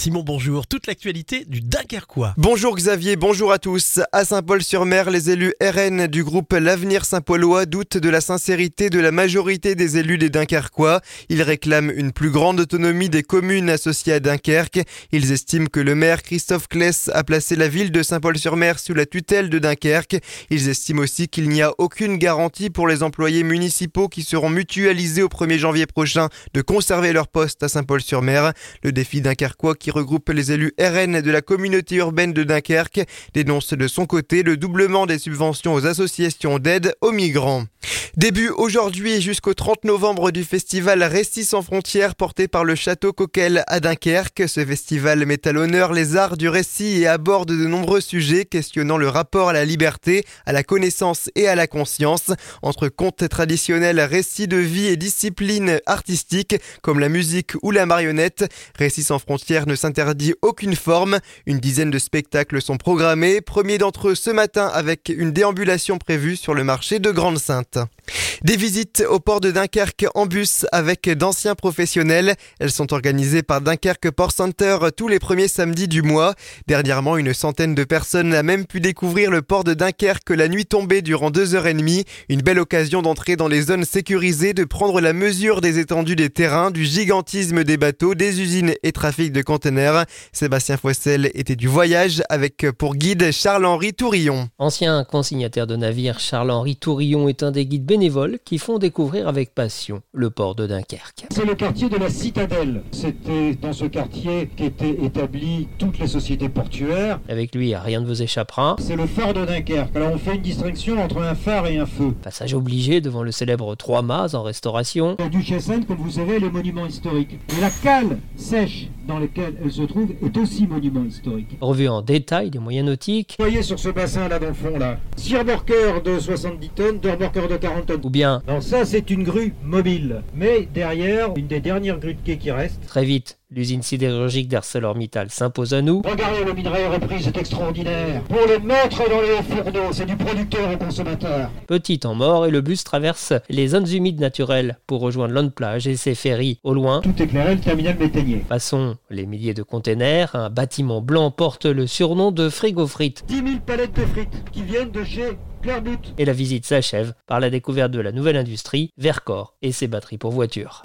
Simon, bonjour. Toute l'actualité du Dunkerquois. Bonjour Xavier, bonjour à tous. À Saint-Paul-sur-Mer, les élus RN du groupe L'Avenir Saint-Paulois doutent de la sincérité de la majorité des élus des Dunkerquois. Ils réclament une plus grande autonomie des communes associées à Dunkerque. Ils estiment que le maire Christophe Claes a placé la ville de Saint-Paul-sur-Mer sous la tutelle de Dunkerque. Ils estiment aussi qu'il n'y a aucune garantie pour les employés municipaux qui seront mutualisés au 1er janvier prochain de conserver leur poste à Saint-Paul-sur-Mer. Le défi Dunkerquois, qui regroupe les élus RN de la communauté urbaine de Dunkerque, dénonce de son côté le doublement des subventions aux associations d'aide aux migrants. Début aujourd'hui jusqu'au 30 novembre du festival Récits sans frontières porté par le Château Coquel à Dunkerque. Ce festival met à l'honneur les arts du récit et aborde de nombreux sujets questionnant le rapport à la liberté, à la connaissance et à la conscience. Entre contes traditionnels, récits de vie et disciplines artistiques comme la musique ou la marionnette, Récits sans frontières ne s'interdit aucune forme. Une dizaine de spectacles sont programmés. Premier d'entre eux ce matin avec une déambulation prévue sur le marché de Grande-Sainte. Des visites au port de Dunkerque en bus avec d'anciens professionnels. Elles sont organisées par Dunkerque Port Center tous les premiers samedis du mois. Dernièrement, une centaine de personnes a même pu découvrir le port de Dunkerque la nuit tombée durant 2h30. Une belle occasion d'entrer dans les zones sécurisées, de prendre la mesure des étendues des terrains, du gigantisme des bateaux, des usines et trafic de conteneurs. Sébastien Foissel était du voyage avec pour guide Charles-Henri Tourillon. Ancien consignataire de navires, Charles-Henri Tourillon est un des guides bénévoles qui font découvrir avec passion le port de Dunkerque. C'est le quartier de la Citadelle. C'était dans ce quartier qu'étaient établies toutes les sociétés portuaires. Avec lui, rien ne vous échappera. C'est le phare de Dunkerque. Alors on fait une distinction entre un phare et un feu. Passage obligé devant le célèbre Trois-Mâts en restauration. La Duchesne, comme vous savez, les monuments historiques. Et la cale sèche dans laquelle elle se trouve est aussi monument historique. Revue en détail des moyens nautiques. Vous voyez sur ce bassin là dans le fond là, 6 remorqueurs de 70 tonnes, 2 remorqueurs de 40 tonnes. Ou bien, Non, ça c'est une grue mobile. Mais derrière, une des dernières grues de quai qui reste. très vite, l'usine sidérurgique d'ArcelorMittal s'impose à nous. Regardez le minerai repris, c'est extraordinaire. Pour le mettre dans les hauts fourneaux, c'est du producteur au consommateur. Petit temps mort et le bus traverse les zones humides naturelles pour rejoindre Lone Plage et ses ferries. Au loin, Tout éclairé, le terminal méthanier. passons les milliers de containers. Un bâtiment blanc porte le surnom de frigo frites. 10 000 palettes de frites qui viennent de chez Claire But. Et la visite s'achève par la découverte de la nouvelle industrie, Vercor et ses batteries pour voitures.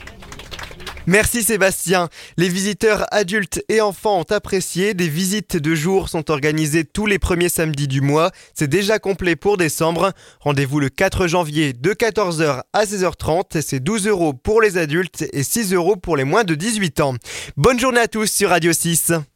Merci Sébastien. Les visiteurs adultes et enfants ont apprécié. Des visites de jour sont organisées tous les premiers samedis du mois. C'est déjà complet pour décembre. Rendez-vous le 4 janvier de 14h à 16h30. C'est 12 € pour les adultes et 6 € pour les moins de 18 ans. Bonne journée à tous sur Radio 6.